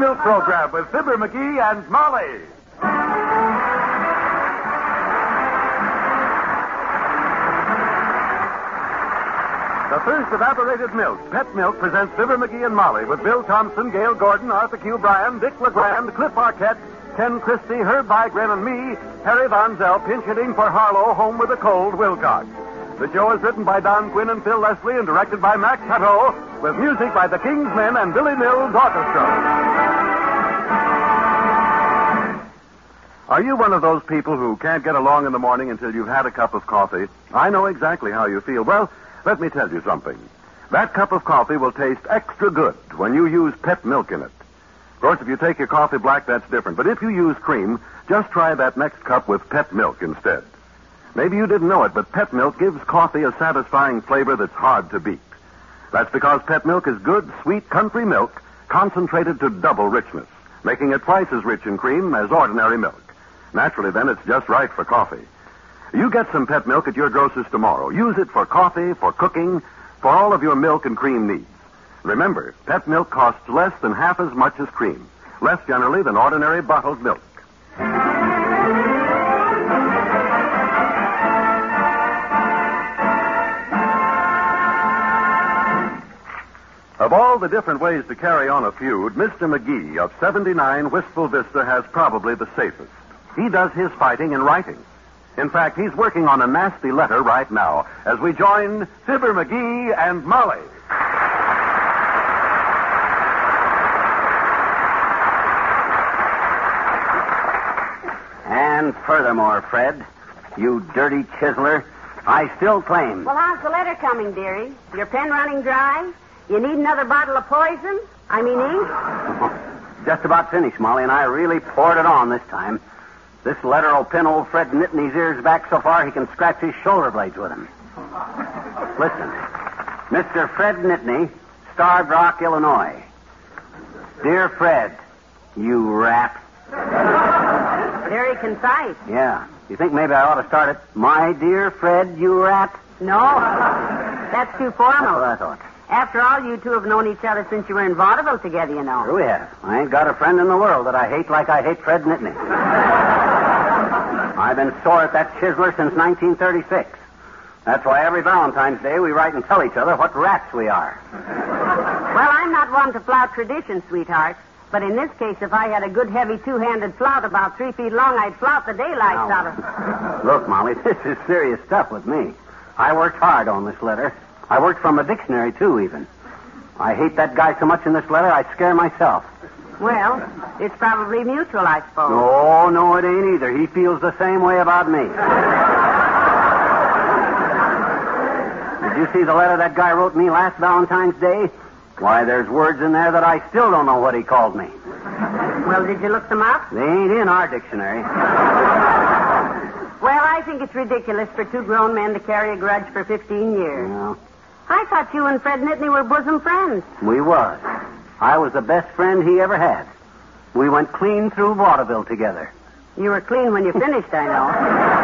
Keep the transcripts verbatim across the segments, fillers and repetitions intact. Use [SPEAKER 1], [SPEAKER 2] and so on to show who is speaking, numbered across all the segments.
[SPEAKER 1] Milk Program with Fibber McGee and Molly. The first evaporated milk, Pet Milk, presents Fibber McGee and Molly with Bill Thompson, Gail Gordon, Arthur Q. Bryan, Dick LeGrand, Cliff Arquette, Ken Christie, Herb Vigran, and me, Harry Von Zell, pinch hitting for Harlow, home with a cold, Wilcox. The show is written by Don Quinn and Phil Leslie and directed by Max Hutto, with music by the King's Men and Billy Mills Orchestra. Are you one of those people who can't get along in the morning until you've had a cup of coffee? I know exactly how you feel. Well, let me tell you something. That cup of coffee will taste extra good when you use Pet Milk in it. Of course, if you take your coffee black, that's different. But if you use cream, just try that next cup with Pet Milk instead. Maybe you didn't know it, but Pet Milk gives coffee a satisfying flavor that's hard to beat. That's because Pet Milk is good, sweet country milk concentrated to double richness, making it twice as rich in cream as ordinary milk. Naturally, then, it's just right for coffee. You get some Pet Milk at your grocer's tomorrow. Use it for coffee, for cooking, for all of your milk and cream needs. Remember, Pet Milk costs less than half as much as cream, less generally than ordinary bottled milk. Of all the different ways to carry on a feud, Mister McGee of seventy-nine Wistful Vista has probably the safest. He does his fighting in writing. In fact, he's working on a nasty letter right now as we join Fibber McGee and Molly.
[SPEAKER 2] And furthermore, Fred, you dirty chiseler, I still claim...
[SPEAKER 3] Well, how's the letter coming, dearie? Your pen running dry? You need another bottle of poison? I mean ink?
[SPEAKER 2] Just about finished, Molly, and I really poured it on this time. This letter will pin old Fred Nittany's ears back so far he can scratch his shoulder blades with them. Listen. Mister Fred Nittany, Starved Rock, Illinois. Dear Fred, you rat.
[SPEAKER 3] Very concise.
[SPEAKER 2] Yeah. You think maybe I ought to start it, my dear Fred, you rat?
[SPEAKER 3] No. That's too formal.
[SPEAKER 2] That's what I thought.
[SPEAKER 3] After all, you two have known each other since you were in vaudeville together, you know.
[SPEAKER 2] Sure we have. I ain't got a friend in the world that I hate like I hate Fred Nittany. I've been sore at that chiseler since nineteen thirty-six. That's why every Valentine's Day we write and tell each other what rats we are.
[SPEAKER 3] Well, I'm not one to flout tradition, sweetheart. But in this case, if I had a good, heavy, two-handed flout about three feet long, I'd flout the daylights
[SPEAKER 2] Now,
[SPEAKER 3] out of it.
[SPEAKER 2] Look, Molly, this is serious stuff with me. I worked hard on this letter. I worked from a dictionary, too, even. I hate that guy so much in this letter, I'd scare myself.
[SPEAKER 3] Well, it's probably mutual, I suppose.
[SPEAKER 2] No, no, it ain't either. He feels the same way about me. Did you see the letter that guy wrote me last Valentine's Day? Why, there's words in there that I still don't know what he called me.
[SPEAKER 3] Well, did you look them up?
[SPEAKER 2] They ain't in our dictionary.
[SPEAKER 3] Well, I think it's ridiculous for two grown men to carry a grudge for fifteen years.
[SPEAKER 2] Yeah.
[SPEAKER 3] I thought you and Fred Nittany were bosom friends.
[SPEAKER 2] We was. I was the best friend he ever had. We went clean through vaudeville together.
[SPEAKER 3] You were clean when you finished, I know.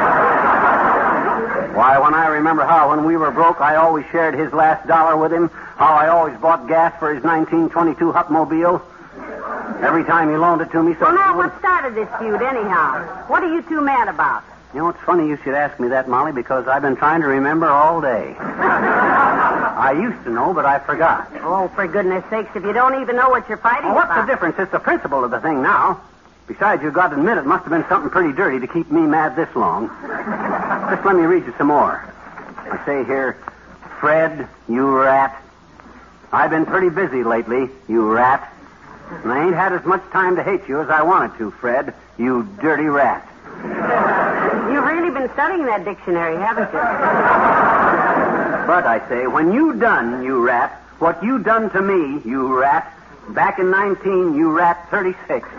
[SPEAKER 2] Why, when I remember how when we were broke, I always shared his last dollar with him, how I always bought gas for his nineteen twenty-two Hupmobile. Every time he loaned it to me... So
[SPEAKER 3] well, now, what started this feud, anyhow? What are you two mad about?
[SPEAKER 2] You know, it's funny you should ask me that, Molly, because I've been trying to remember all day. I used to know, but I forgot.
[SPEAKER 3] Oh, for goodness sakes, if you don't even know what you're fighting
[SPEAKER 2] Well, what's
[SPEAKER 3] about...
[SPEAKER 2] the difference? It's the principle of the thing now. Besides, you've got to admit it must have been something pretty dirty to keep me mad this long. Just let me read you some more. I say here, Fred, you rat. I've been pretty busy lately, you rat. And I ain't had as much time to hate you as I wanted to, Fred, you dirty rat.
[SPEAKER 3] You've really been studying that dictionary, haven't you?
[SPEAKER 2] But I say, when you done, you rat, what you done to me, you rat, back in nineteen, you rat thirty-six.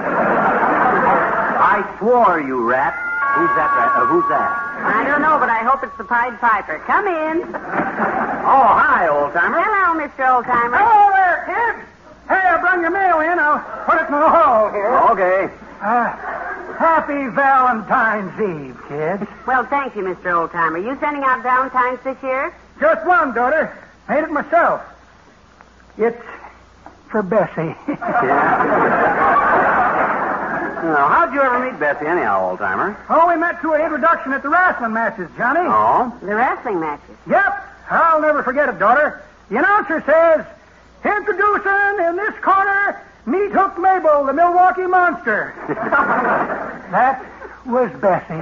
[SPEAKER 2] I swore, you rat. Who's that rat? Uh, who's that?
[SPEAKER 3] I don't know, but I hope it's the Pied Piper. Come in.
[SPEAKER 2] Oh, hi, old-timer.
[SPEAKER 3] Hello, Mister Old-timer.
[SPEAKER 4] Hello there, kids. Hey, I brought your mail in. I'll put it in the hall here.
[SPEAKER 2] Okay.
[SPEAKER 4] Uh, happy Valentine's Eve, kids.
[SPEAKER 3] Well, thank you, Mister Old-timer. You sending out Valentines this year?
[SPEAKER 4] Just one, daughter. Made it myself. It's for Bessie.
[SPEAKER 2] Now, how'd you ever meet Bessie anyhow, old-timer?
[SPEAKER 4] Oh, we met through an introduction at the wrestling matches, Johnny.
[SPEAKER 2] Oh?
[SPEAKER 3] The wrestling matches.
[SPEAKER 4] Yep. I'll never forget it, daughter. The announcer says, introducing in this corner, Meat Hook Mabel, the Milwaukee Monster. That was Bessie.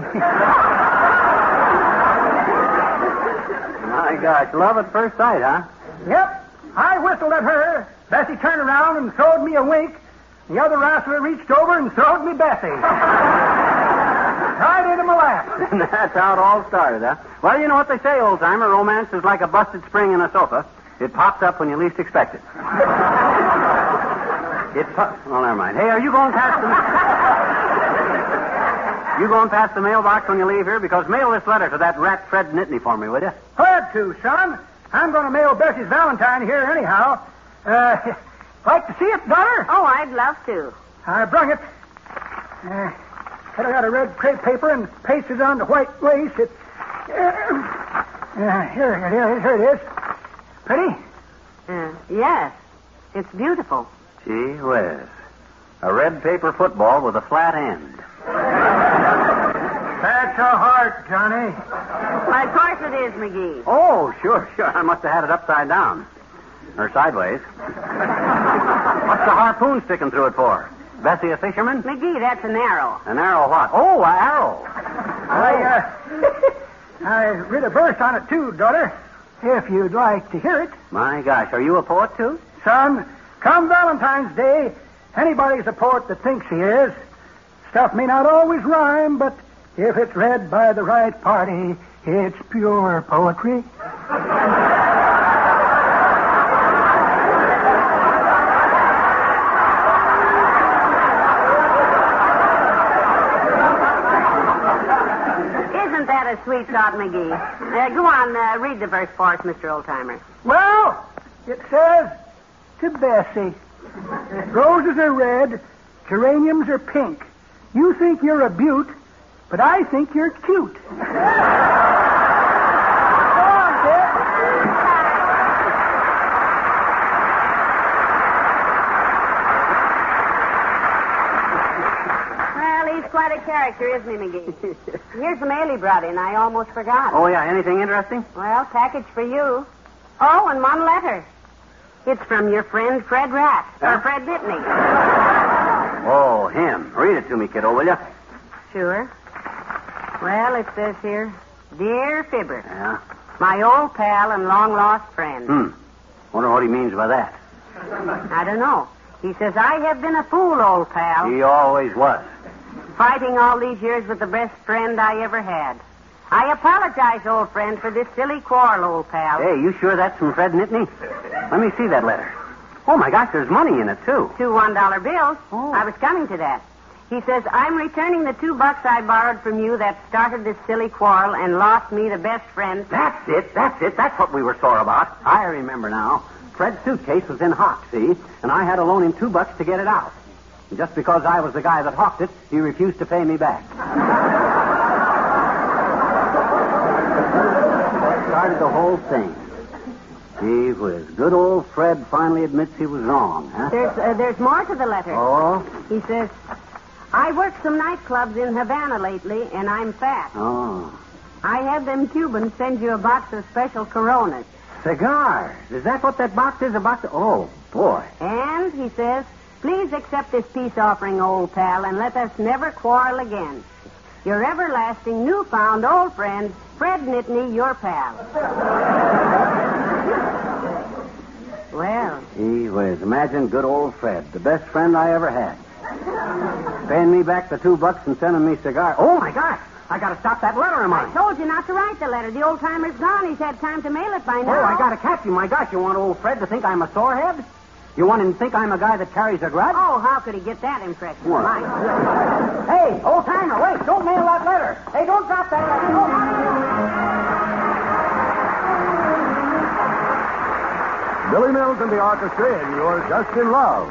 [SPEAKER 2] My gosh, love at first sight, huh?
[SPEAKER 4] Yep. I whistled at her. Bessie turned around and throwed me a wink. The other wrestler reached over and throwed me Bessie. Right into my lap.
[SPEAKER 2] And that's how it all started, huh? Well, you know what they say, old-timer. Romance is like a busted spring in a sofa. It pops up when you least expect it. It po- Well, never mind. Hey, are you going past the... You going past the mailbox when you leave here? Because mail this letter to that rat Fred Nittany for me, will you?
[SPEAKER 4] Glad to, son. I'm going to mail Bessie's Valentine here anyhow. Uh, like to see it, daughter?
[SPEAKER 3] Oh, I'd love to.
[SPEAKER 4] I brung it. Uh, cut out a red crepe paper and pasted it on the white lace. It. Uh, uh, here it is. Here it is. Pretty?
[SPEAKER 3] Uh, yes. It's beautiful.
[SPEAKER 2] Gee whiz. A red paper football with a flat end.
[SPEAKER 4] That's a heart, Johnny.
[SPEAKER 3] Why, of course it is, McGee.
[SPEAKER 2] Oh, sure, sure. I must have had it upside down. Or sideways. What's the harpoon sticking through it for? Bessie a fisherman?
[SPEAKER 3] McGee, that's an arrow.
[SPEAKER 2] An arrow what? Oh, an arrow.
[SPEAKER 4] I, uh, I read a verse on it, too, daughter, if you'd like to hear it.
[SPEAKER 2] My gosh, are you a poet, too?
[SPEAKER 4] Son, come Valentine's Day, anybody's a poet that thinks he is. Stuff may not always rhyme, but if it's read by the right party, it's pure poetry.
[SPEAKER 3] Isn't that a sweet thought, McGee? Uh, go on, uh, read the verse for us, Mister Oldtimer.
[SPEAKER 4] Well, it says, to Bessie, roses are red, geraniums are pink. You think you're a beaut, but I think you're cute. Go on, kid.
[SPEAKER 3] Well, he's quite a character, isn't he, McGee? Here's the mail he brought in. I almost forgot.
[SPEAKER 2] Oh, yeah. Anything interesting?
[SPEAKER 3] Well, package for you. Oh, and one letter. It's from your friend Fred Rat,
[SPEAKER 2] Huh?
[SPEAKER 3] or Fred Nittany.
[SPEAKER 2] Oh, him. Read it to me, kiddo, will you?
[SPEAKER 3] Sure. Well, it says here, Dear Fibber,
[SPEAKER 2] Yeah.
[SPEAKER 3] my old pal and long-lost friend.
[SPEAKER 2] Hmm. Wonder what he means by that.
[SPEAKER 3] I don't know. He says, I have been a fool, old pal,
[SPEAKER 2] He always was.
[SPEAKER 3] fighting all these years with the best friend I ever had. I apologize, old friend, for this silly quarrel, old pal.
[SPEAKER 2] Hey, you sure that's from Fred Nittany? Let me see that letter. Oh, my gosh, there's money in it, too.
[SPEAKER 3] Two one-dollar bills.
[SPEAKER 2] Oh.
[SPEAKER 3] I was coming to that. He says, I'm returning the two bucks I borrowed from you that started this silly quarrel and lost me the best friend.
[SPEAKER 2] That's it, that's it. That's what we were sore about. I remember now. Fred's suitcase was in hock, see? And I had to loan him two bucks to get it out. And just because I was the guy that hawked it, he refused to pay me back. Started the whole thing. Gee whiz. Good old Fred finally admits he was wrong, huh?
[SPEAKER 3] There's, uh, there's more to the letter.
[SPEAKER 2] Oh?
[SPEAKER 3] He says, I worked some nightclubs in Havana lately, and I'm fat.
[SPEAKER 2] Oh.
[SPEAKER 3] I had them Cubans send you a box of special Coronas.
[SPEAKER 2] Cigars. Is that what that box is? A box of... Oh, boy.
[SPEAKER 3] And, he says, please accept this peace offering, old pal, and let us never quarrel again. Your everlasting, newfound old friend, Fred Nittany, your pal. Well.
[SPEAKER 2] Gee whiz. Imagine good old Fred, the best friend I ever had. Paying me back the two bucks and sending me cigars. Oh, my gosh. I got to stop that letter of
[SPEAKER 3] I
[SPEAKER 2] mine.
[SPEAKER 3] told you not to write the letter. The old timer's gone. He's had time to mail it by now.
[SPEAKER 2] Oh, I got to catch him. My gosh, you want old Fred to think I'm a sorehead? You want him to think I'm a guy that carries a grudge?
[SPEAKER 3] Oh, how could he get that impression?
[SPEAKER 2] What?
[SPEAKER 3] My-
[SPEAKER 2] Hey, old timer, wait. Don't mail that letter. Hey, don't drop that letter. Don't-
[SPEAKER 1] Billy Mills and the orchestra in You're Just in Love.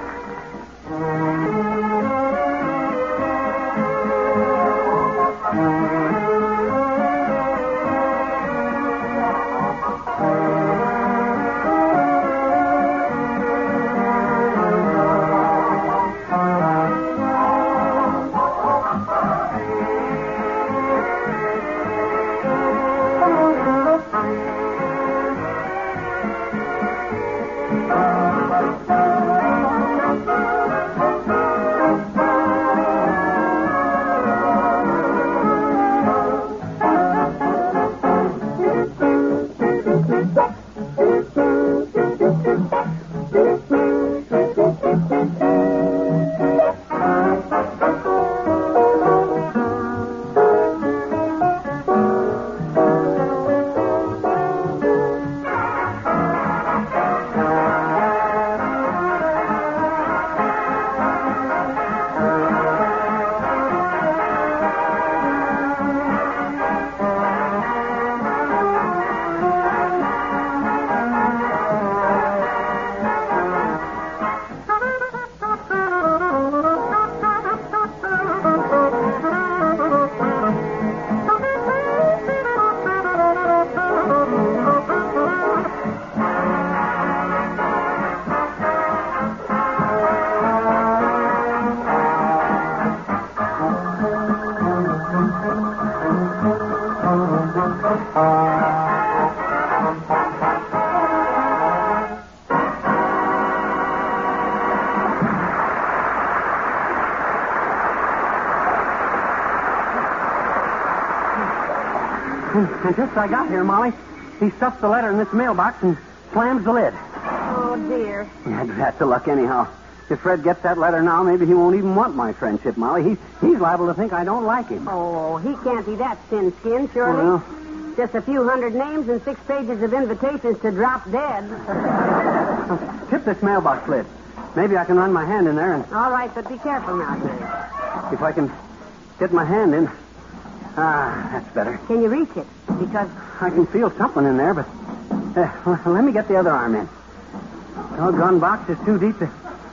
[SPEAKER 2] And, and just as I got here, Molly, he stuffs the letter in this mailbox and slams the lid.
[SPEAKER 3] Oh, dear.
[SPEAKER 2] Yeah, that's the luck anyhow. If Fred gets that letter now, maybe he won't even want my friendship, Molly. He, he's liable to think I don't like him.
[SPEAKER 3] Oh, he can't be that thin-skinned, surely.
[SPEAKER 2] Well.
[SPEAKER 3] Just a few hundred names and six pages of invitations to drop dead.
[SPEAKER 2] Tip this mailbox lid. Maybe I can run my hand in there and...
[SPEAKER 3] All right, but be careful now, dear.
[SPEAKER 2] If I can get my hand in... Ah, that's better.
[SPEAKER 3] Can you reach it? Because...
[SPEAKER 2] I can feel something in there, but... Uh, well, let me get the other arm in. Doggone box is too deep to...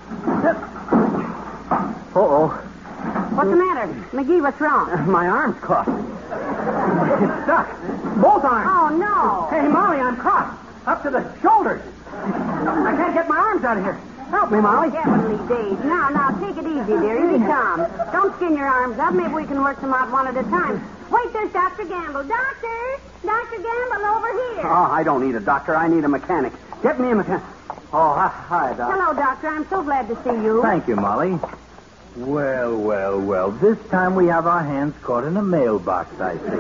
[SPEAKER 2] Uh-oh.
[SPEAKER 3] What's the matter? McGee, what's wrong?
[SPEAKER 2] Uh, my arm's caught. It's stuck. Both arms.
[SPEAKER 3] Oh, no.
[SPEAKER 2] Hey, Molly, I'm caught. Up to the shoulders. I can't get my arms out of here. Help me, Molly.
[SPEAKER 3] Heavenly days. Now, now, take it easy, dear. Be calm. Don't skin your arms up. Maybe we can work them out one at a time. Wait, there's Doctor Gamble. Doctor! Doctor Gamble, over here.
[SPEAKER 2] Oh, I don't need a doctor. I need a mechanic. Get me a mechanic. Oh, hi, hi, Doc.
[SPEAKER 3] Hello, Doctor. I'm so glad to see you.
[SPEAKER 5] Thank you, Molly. Well, well, well. This time we have our hands caught in a mailbox, I see.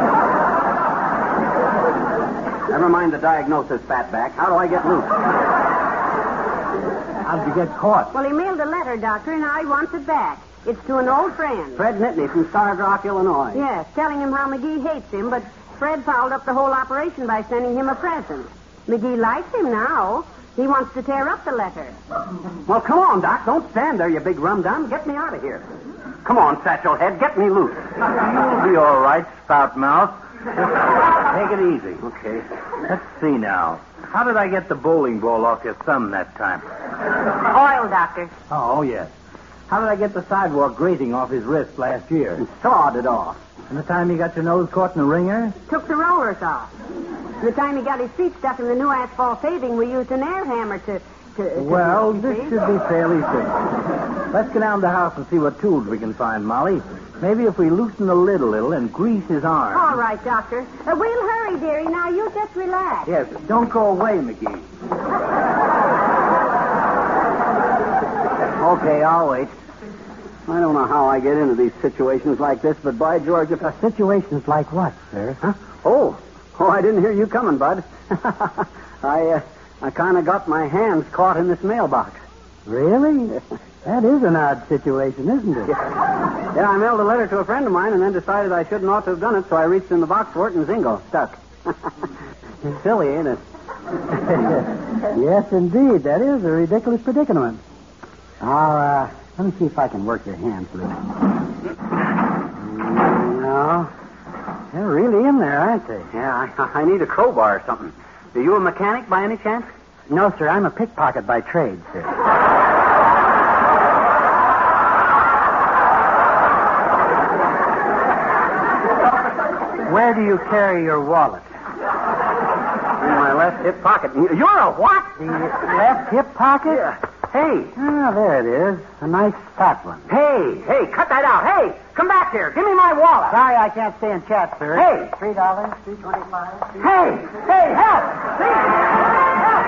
[SPEAKER 2] Never mind the diagnosis, fatback. How do I get loose?
[SPEAKER 5] How'd you get caught?
[SPEAKER 3] Well, he mailed a letter, Doctor, and now he wants it back. It's to an old friend.
[SPEAKER 2] Fred Nittany from Starved Rock, Illinois.
[SPEAKER 3] Yes, telling him how McGee hates him, but Fred fouled up the whole operation by sending him a present. McGee likes him now. He wants to tear up the letter.
[SPEAKER 2] Well, come on, Doc. Don't stand there, you big rum-dum. Get me out of here. Come on, satchel head. Get me loose.
[SPEAKER 5] You'll be all right, spout mouth. Take it easy.
[SPEAKER 2] Okay.
[SPEAKER 5] Let's see now. How did I get the bowling ball off your thumb that time?
[SPEAKER 3] Oil, Doctor.
[SPEAKER 5] Oh, yes. How did I get the sidewalk grating off his wrist last year?
[SPEAKER 2] And sawed it off.
[SPEAKER 5] And the time you got your nose caught in a ringer?
[SPEAKER 3] Took the rollers off. The time he got his feet stuck in the new asphalt paving, we used an air hammer to... to, to
[SPEAKER 5] Well,
[SPEAKER 3] to
[SPEAKER 5] this should be fairly simple. Let's go down to the house and see what tools we can find, Molly. Maybe if we loosen the lid a little and grease his arm.
[SPEAKER 3] All right, Doctor. Uh, we'll hurry, dearie. Now, you just relax.
[SPEAKER 5] Yes, don't go away, McGee.
[SPEAKER 2] Okay, I'll wait. I don't know how I get into these situations like this, but by George, if...
[SPEAKER 5] Uh, situations like what, sir?
[SPEAKER 2] Huh? Oh, oh, I didn't hear you coming, Bud. I, uh, I kind of got my hands caught in this mailbox.
[SPEAKER 5] Really? That is an odd situation, isn't it?
[SPEAKER 2] Yeah. yeah, I mailed a letter to a friend of mine and then decided I shouldn't ought to have done it, so I reached in the box for it and zingo, stuck. It's silly, ain't it?
[SPEAKER 5] Yes, indeed. That is a ridiculous predicament. Now, uh, let me see if I can work your hands loose.
[SPEAKER 2] No.
[SPEAKER 5] They're really in there, aren't they?
[SPEAKER 2] Yeah, I, I need a crowbar or something. Are you a mechanic by any chance?
[SPEAKER 5] No, sir. I'm a pickpocket by trade, sir. Where do you carry your wallet?
[SPEAKER 2] In my left hip pocket. You're a what?
[SPEAKER 5] The left hip pocket?
[SPEAKER 2] Yeah. Hey.
[SPEAKER 5] Ah, there it is. A nice fat one.
[SPEAKER 2] Hey, hey, cut that out. Hey, come back here. Give me my wallet.
[SPEAKER 5] Sorry, I can't stay and chat, sir.
[SPEAKER 2] Hey.
[SPEAKER 5] Three dollars, three twenty-five. Three...
[SPEAKER 2] Hey, hey, help! Please, help!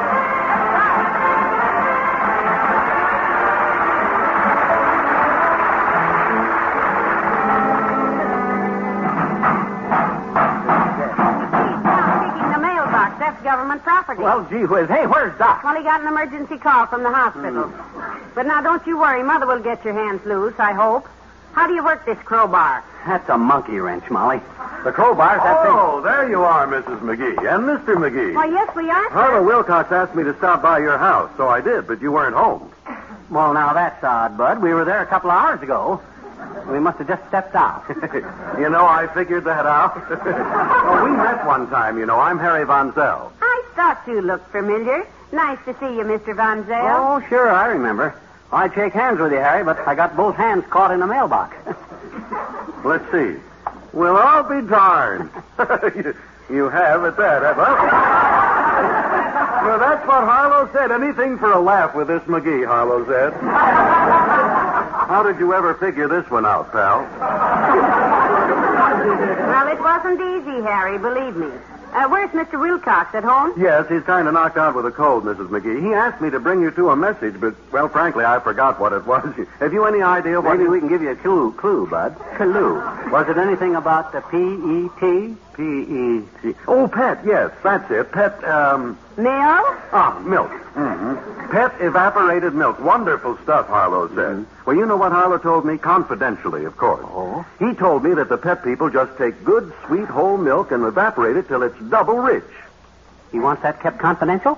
[SPEAKER 3] That's government property.
[SPEAKER 2] Well, gee whiz. Hey, where's Doc?
[SPEAKER 3] Well, he got an emergency call from the hospital. Mm. But now, don't you worry. Mother will get your hands loose, I hope. How do you work this crowbar?
[SPEAKER 2] That's a monkey wrench, Molly. The crowbar's that thing.
[SPEAKER 1] Oh, there you are, Missus McGee. And Mister McGee.
[SPEAKER 3] Why, yes, we are, sir.
[SPEAKER 1] Harlow Wilcox asked me to stop by your house, so I did, but you weren't home.
[SPEAKER 2] Well, now, that's odd, Bud. We were there a couple of hours ago. We must have just stepped out.
[SPEAKER 1] You know, I figured that out. Oh, we met one time, you know. I'm Harry Von Zell.
[SPEAKER 3] I thought you looked familiar. Nice to see you, Mister Von Zell.
[SPEAKER 2] Oh, sure, I remember. I'd shake hands with you, Harry, but I got both hands caught in a mailbox.
[SPEAKER 1] Let's see. Well, I'll be darned. you, you have at that, have I? Well, that's what Harlow said. Anything for a laugh with this McGee, Harlow said. How did you ever figure this one out, pal?
[SPEAKER 3] Well, it wasn't easy, Harry, believe me. Uh, where's Mister Wilcox? At home?
[SPEAKER 1] Yes, he's kind of knocked out with a cold, Missus McGee. He asked me to bring you two a message, but, well, frankly, I forgot what it was. Have you any idea what...
[SPEAKER 2] Maybe we can give you a clue, clue, Bud. Clue. Was it anything about the P E T?
[SPEAKER 1] P
[SPEAKER 2] P E T. Oh, Pet, yes, that's it. Pet, um...
[SPEAKER 3] Milk?
[SPEAKER 2] Ah, milk.
[SPEAKER 1] Mm-hmm. Pet evaporated milk. Wonderful stuff, Harlow said. Mm-hmm. Well, you know what Harlow told me? Confidentially, of course.
[SPEAKER 2] Oh?
[SPEAKER 1] He told me that the Pet people just take good, sweet, whole milk and evaporate it till it's double rich.
[SPEAKER 2] He wants that kept confidential?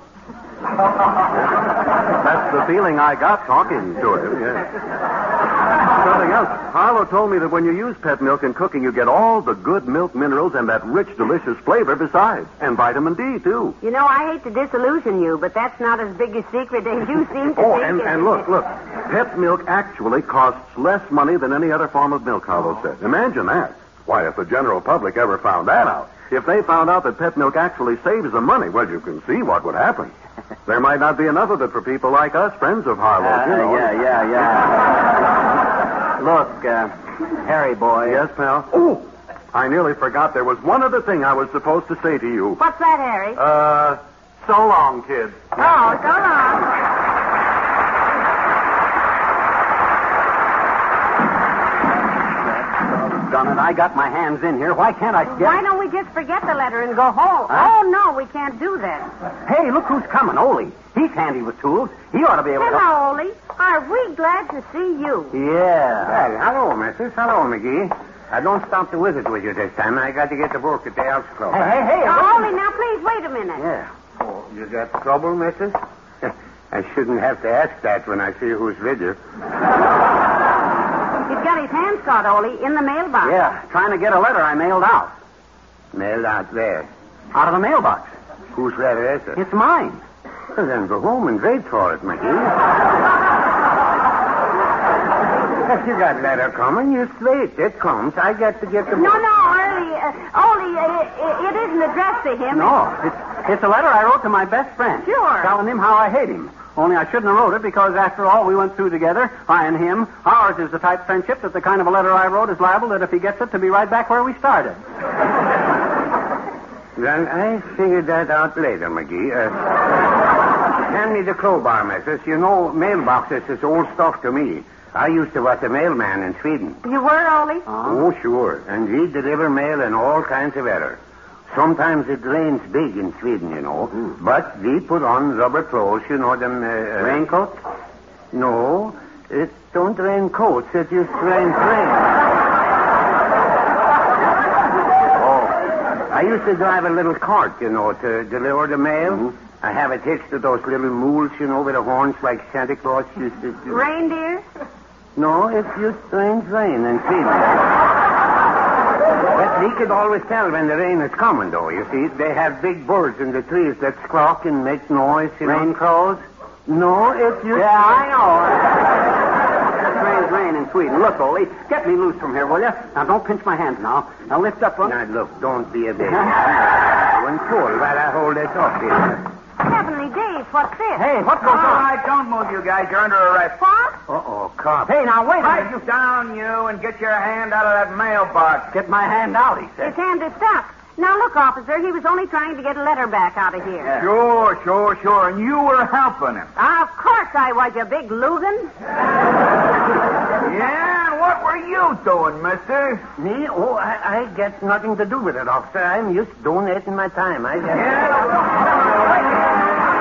[SPEAKER 1] That's the feeling I got talking to him, yes. Something else. Harlow told me that when you use Pet milk in cooking, you get all the good milk minerals and that rich, delicious flavor besides. And vitamin D, too.
[SPEAKER 3] You know, I hate to disillusion you, but that's not as big a secret as you seem to
[SPEAKER 1] Oh,
[SPEAKER 3] think.
[SPEAKER 1] and, and look, look. Pet milk actually costs less money than any other form of milk, Harlow said. Imagine that. Why, if the general public ever found that out, if they found out that Pet milk actually saves them money, well, you can see what would happen. There might not be enough of it for people like us, friends of Harlow.
[SPEAKER 2] Uh,
[SPEAKER 1] you know.
[SPEAKER 2] Yeah, yeah, yeah. Look, uh, Harry boy.
[SPEAKER 1] Yes, pal? Oh, I nearly forgot there was one other thing I was supposed to say to you.
[SPEAKER 3] What's that, Harry?
[SPEAKER 1] Uh, so long, kid.
[SPEAKER 3] Oh, so long.
[SPEAKER 2] Done it. I got my hands in here. Why can't I get
[SPEAKER 3] Why don't we just forget the letter and go home?
[SPEAKER 2] Huh?
[SPEAKER 3] Oh, no, we can't do that.
[SPEAKER 2] Hey, look who's coming, Ole. He's handy with tools. He ought to be able to...
[SPEAKER 3] Hello, Ole. Are we glad to see you?
[SPEAKER 2] Yeah.
[SPEAKER 6] Well, hello, missus. Hello, McGee. I don't stop to visit with you this time. I got to get to work at the Elks Club.
[SPEAKER 2] Hey, hey, hey.
[SPEAKER 3] Oh, Ole, now please wait a minute.
[SPEAKER 6] Yeah. Oh, you got trouble, missus? I shouldn't have to ask that when I see who's with you.
[SPEAKER 3] He's got his hands caught, Ole, in the mailbox.
[SPEAKER 2] Yeah, trying to get a letter I mailed out.
[SPEAKER 6] Mailed out there.
[SPEAKER 2] Out of the mailbox.
[SPEAKER 6] Whose letter is it?
[SPEAKER 2] It's mine.
[SPEAKER 6] Well, then go home and wait for it, McGee. If you got letter coming, you wait. It comes. I got to get the...
[SPEAKER 3] No, no, Ole, uh, Ole, uh, it isn't addressed to him.
[SPEAKER 2] No, it's, it's a letter I wrote to my best friend.
[SPEAKER 3] Sure.
[SPEAKER 2] Telling him how I hate him. Only I shouldn't have wrote it because, after all, we went through together, I and him. Ours is the type of friendship that the kind of a letter I wrote is liable that if he gets it to be right back where we started.
[SPEAKER 6] Well, I figured that out later, McGee. Uh, hand me the crowbar, missus. You know, mailboxes is old stuff to me. I used to was a mailman in Sweden.
[SPEAKER 3] You were, Ole?
[SPEAKER 6] Oh, sure. And we deliver mail in all kinds of weather. Sometimes it rains big in Sweden, you know. Mm. But we put on rubber clothes, you know, them... Uh, uh,
[SPEAKER 2] Raincoats?
[SPEAKER 6] No, it don't rain coats. It just rains rain. Oh, I used to drive a little cart, you know, to deliver the mail. Mm-hmm. I have it hitched to those little mules, you know, with the horns like Santa Claus used to...
[SPEAKER 3] Reindeer?
[SPEAKER 6] No, it just rains rain in Sweden. But we could always tell when the rain is coming, though, you see. They have big birds in the trees that squawk and make noise, you know.
[SPEAKER 2] Rain crows?
[SPEAKER 6] No, it's just...
[SPEAKER 2] Yeah, I know. It rains rain in Sweden. Look, Ole, get me loose from here, will you? Now, don't pinch my hands now. Now, lift up one.
[SPEAKER 6] Now, look, don't be a baby. One pull while I hold this up here.
[SPEAKER 3] Heavenly days, what's this?
[SPEAKER 2] Hey, what goes
[SPEAKER 7] All
[SPEAKER 2] on?
[SPEAKER 7] right, don't move, you guys. You're under arrest.
[SPEAKER 3] What?
[SPEAKER 6] Uh-oh, cop.
[SPEAKER 2] Hey, now, wait a
[SPEAKER 7] Pipe
[SPEAKER 2] minute.
[SPEAKER 7] down, you, and get your hand out of that mailbox.
[SPEAKER 2] Get my hand out, he said.
[SPEAKER 3] His hand is stuck. Now, look, officer, he was only trying to get a letter back out of here.
[SPEAKER 7] Sure, sure, sure. And you were helping him.
[SPEAKER 3] Of course I was, you big Lugan.
[SPEAKER 7] Yeah, and what were you doing, mister?
[SPEAKER 6] Me? Oh, I, I get nothing to do with it, officer. I'm just donating my time. I guess.
[SPEAKER 7] Yeah.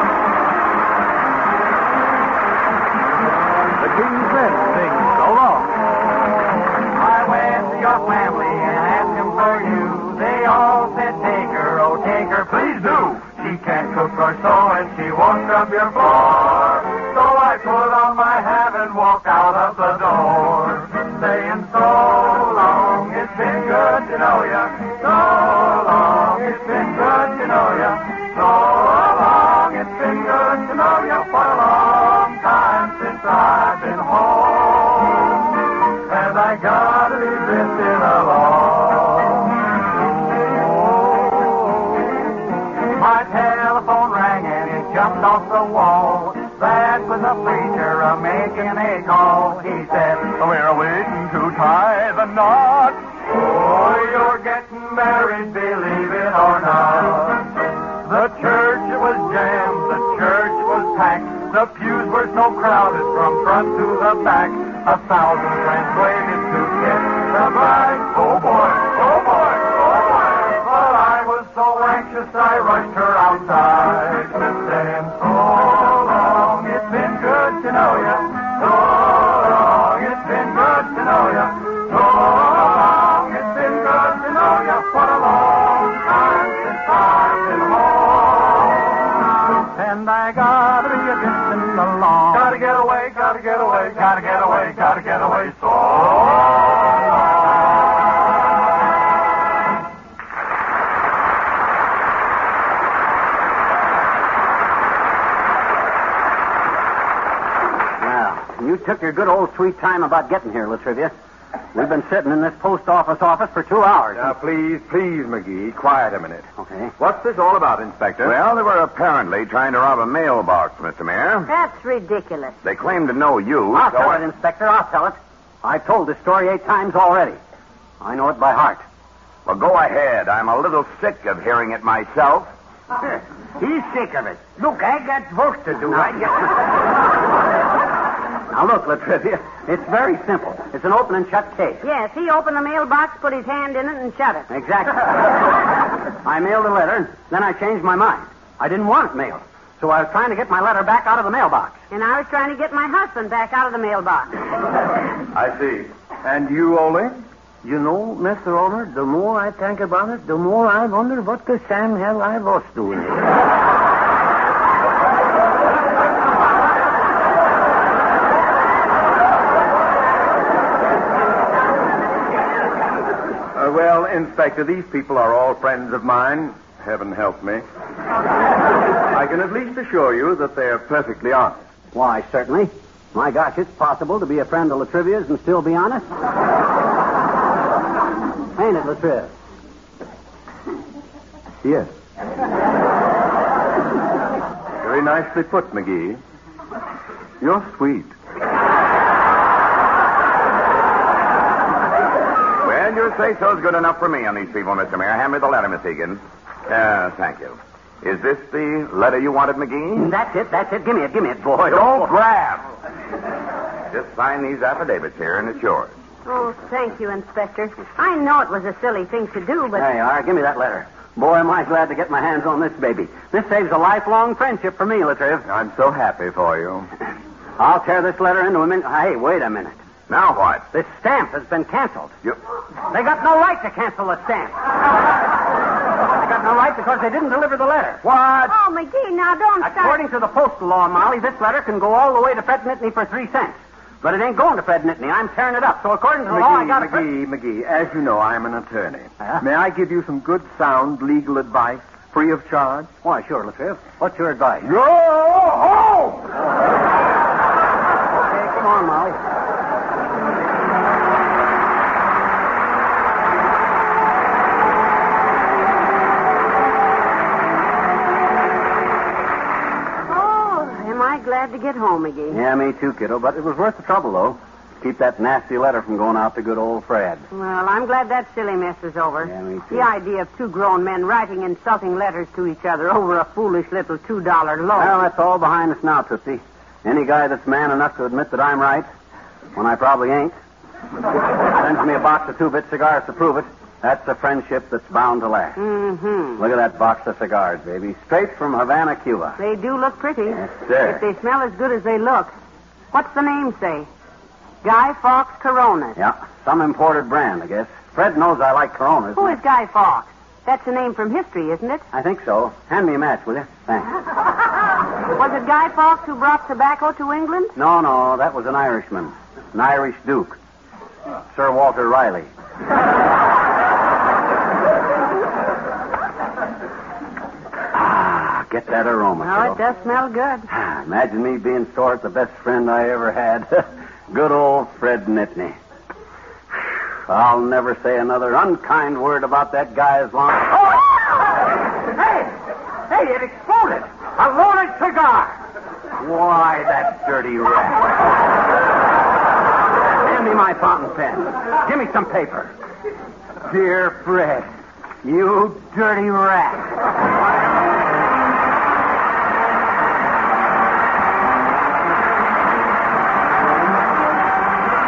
[SPEAKER 1] The King's Men sing So Long.
[SPEAKER 7] I went to your family and asked them for you. They all said, take her, oh, take her, please do. She can't cook or sew and she won't scrub your floor. So I put on my hat and walked out of the door, saying, so long, it's been good to know ya. So long, it's been good to know ya. So long, it's been good to know ya. What a long time since I've been home, and I gotta be drifting along. My telephone rang and it jumped off the wall. That was a preacher a making a call. He said, we're waiting to tie the knot. Oh, you're getting married, believe it or not. The church was jammed, the church was packed. The pews were so crowded from front to the back. A thousand friends waited to kiss the bride. Oh boy, oh boy, oh boy, but anxious, I rushed her outside. Saying, so long, it's been good to know ya. So long, it's been good to know ya. So long, it's been good to know ya. What a long time since I've been home. And I gotta be a drifting along. Gotta get away, gotta get away, gotta get away, gotta get away. So
[SPEAKER 2] You took your good old sweet time about getting here, Latrivia. We've been sitting in this post office office for two hours.
[SPEAKER 8] Now, please, please, McGee, quiet a minute.
[SPEAKER 2] Okay.
[SPEAKER 8] What's this all about, Inspector?
[SPEAKER 1] Well, they were apparently trying to rob a mailbox, Mister Mayor.
[SPEAKER 3] That's ridiculous.
[SPEAKER 1] They claim to know you.
[SPEAKER 2] I'll
[SPEAKER 1] so
[SPEAKER 2] tell
[SPEAKER 1] I-
[SPEAKER 2] it, Inspector. I'll tell it. I've told this story eight times already. I know it by heart.
[SPEAKER 1] Well, go ahead. I'm a little sick of hearing it myself.
[SPEAKER 6] He's sick of it. Look, I got work to do. I got...
[SPEAKER 2] Now, look, Latrivia, it's very simple. It's an open and shut case.
[SPEAKER 3] Yes, he opened the mailbox, put his hand in it, and shut it.
[SPEAKER 2] Exactly. I mailed a letter, then I changed my mind. I didn't want it mailed, so I was trying to get my letter back out of the mailbox.
[SPEAKER 3] And I was trying to get my husband back out of the mailbox.
[SPEAKER 8] I see. And you, Ole?
[SPEAKER 6] You know, Mister Omer, the more I think about it, the more I wonder what the Sam hell I was doing here.
[SPEAKER 8] Uh, well, Inspector, these people are all friends of mine. Heaven help me. I can at least assure you that they're perfectly honest.
[SPEAKER 2] Why, certainly. My gosh, it's possible to be a friend of Latrivia's and still be honest. Ain't it, Latriv?
[SPEAKER 8] Yes. Very nicely put, McGee. You're sweet.
[SPEAKER 1] Well, your say-so's good enough for me on these people, Mister Mayor. Hand me the letter, Miss Egan. Uh, thank you. Is this the letter you wanted, McGee?
[SPEAKER 2] That's it, that's it. Give me it, give me it, boy.
[SPEAKER 1] Don't grab. Just sign these affidavits here, and it's yours.
[SPEAKER 3] Oh, thank you, Inspector. I know it was a silly thing to do, but...
[SPEAKER 2] There you are. Give me that letter. Boy, am I glad to get my hands on this baby. This saves a lifelong friendship for me, Latriv.
[SPEAKER 8] I'm so happy for you.
[SPEAKER 2] I'll tear this letter into a minute. Hey, wait a minute.
[SPEAKER 1] Now what?
[SPEAKER 2] This stamp has been canceled.
[SPEAKER 1] You...
[SPEAKER 2] They got no right to cancel the stamp. They got no right because they didn't deliver the letter.
[SPEAKER 1] What?
[SPEAKER 3] Oh, McGee, now don't start...
[SPEAKER 2] According to the postal law, Molly, this letter can go all the way to Fred Nittany for three cents. But it ain't going to Fred Nittany. I'm tearing it up. So according to the law, I
[SPEAKER 8] McGee,
[SPEAKER 2] got to...
[SPEAKER 8] McGee, McGee, as you know, I'm an attorney.
[SPEAKER 2] Yeah?
[SPEAKER 8] May I give you some good, sound legal advice, free of charge?
[SPEAKER 2] Why, sure, Latriv. What's your advice?
[SPEAKER 8] Go home!
[SPEAKER 2] Okay, come on, Molly.
[SPEAKER 3] Glad to get home again.
[SPEAKER 2] Yeah, me too, kiddo. But it was worth the trouble, though. Keep that nasty letter from going out to good old Fred.
[SPEAKER 3] Well, I'm glad that silly mess is over.
[SPEAKER 2] Yeah, me too.
[SPEAKER 3] The idea of two grown men writing insulting letters to each other over a foolish little two dollar loan.
[SPEAKER 2] Well, that's all behind us now, Tootsie. Any guy that's man enough to admit that I'm right, when I probably ain't, sends me a box of two-bit cigars to prove it. That's a friendship that's bound to last.
[SPEAKER 3] Mm-hmm.
[SPEAKER 2] Look at that box of cigars, baby. Straight from Havana, Cuba.
[SPEAKER 3] They do look pretty.
[SPEAKER 2] Yes, sir.
[SPEAKER 3] If they smell as good as they look. What's the name say? Guy Fawkes Coronas.
[SPEAKER 2] Yeah, some imported brand, I guess. Fred knows I like Coronas.
[SPEAKER 3] Who is Guy Fawkes? That's a name from history, isn't it?
[SPEAKER 2] I think so. Hand me a match, will you? Thanks.
[SPEAKER 3] Was it Guy Fawkes who brought tobacco to England?
[SPEAKER 2] No, no, that was an Irishman. An Irish Duke. Sir Walter Riley. Get that aroma,
[SPEAKER 3] Oh,
[SPEAKER 2] kiddo.
[SPEAKER 3] it does smell good.
[SPEAKER 2] Imagine me being sore at the best friend I ever had. Good old Fred Nittany. I'll never say another unkind word about that guy as long as...
[SPEAKER 6] Oh! Hey! Hey, it exploded! A loaded cigar!
[SPEAKER 2] Why, that dirty rat. Hand me my fountain pen. Give me some paper. Dear Fred, you dirty rat.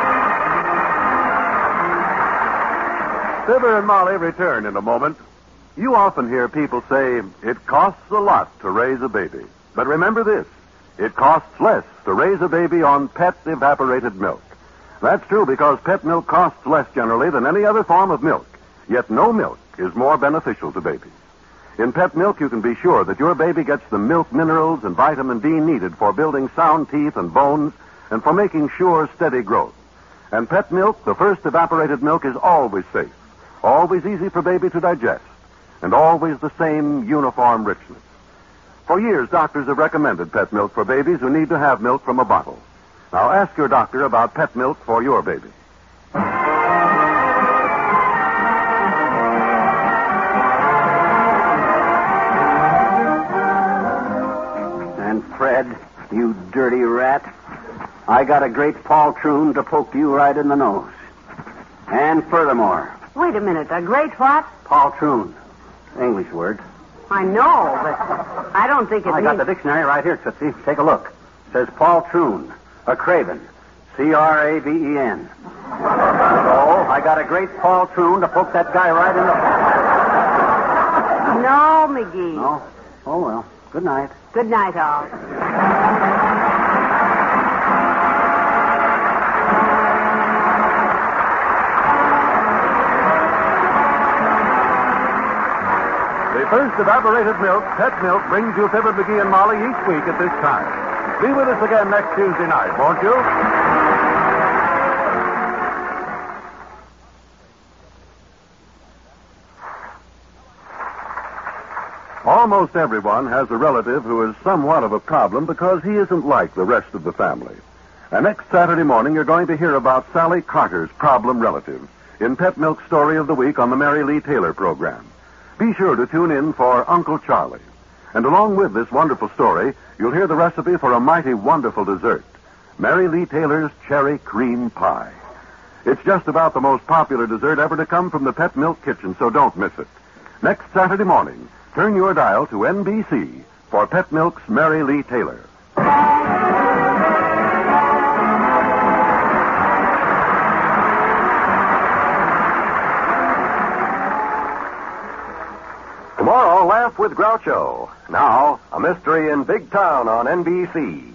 [SPEAKER 1] Fibber and Molly return in a moment. You often hear people say it costs a lot to raise a baby. But remember this, it costs less to raise a baby on pet evaporated milk. That's true because pet milk costs less generally than any other form of milk. Yet no milk is more beneficial to babies. In pet milk, you can be sure that your baby gets the milk minerals and vitamin D needed for building sound teeth and bones and for making sure, steady growth. And pet milk, the first evaporated milk, is always safe, always easy for baby to digest, and always the same uniform richness. For years, doctors have recommended pet milk for babies who need to have milk from a bottle. Now ask your doctor about pet milk for your baby.
[SPEAKER 2] And Fred, you dirty rat, I got a great paltroon to poke you right in the nose. And furthermore...
[SPEAKER 3] Wait a minute, a great what?
[SPEAKER 2] Paltroon. English word.
[SPEAKER 3] I know, but I don't think it
[SPEAKER 2] I
[SPEAKER 3] means...
[SPEAKER 2] got the dictionary right here, Tootsie. Take a look. It says paltroon, a craven, C R A V E N. So, I got a great paltroon to poke that guy right in the...
[SPEAKER 3] No, McGee.
[SPEAKER 2] No? Oh, well. Good night.
[SPEAKER 3] Good night, all.
[SPEAKER 1] The first evaporated milk, Pet Milk, brings you Fibber, McGee, and Molly each week at this time. Be with us again next Tuesday night, won't you? Almost everyone has a relative who is somewhat of a problem because he isn't like the rest of the family. And next Saturday morning, you're going to hear about Sally Carter's problem relative in Pet Milk's Story of the Week on the Mary Lee Taylor program. Be sure to tune in for Uncle Charlie. And along with this wonderful story, you'll hear the recipe for a mighty wonderful dessert, Mary Lee Taylor's Cherry Cream Pie. It's just about the most popular dessert ever to come from the Pet Milk kitchen, so don't miss it. Next Saturday morning, turn your dial to N B C for Pet Milk's Mary Lee Taylor. Tomorrow, laugh with Groucho. Now, a mystery in Big Town on N B C.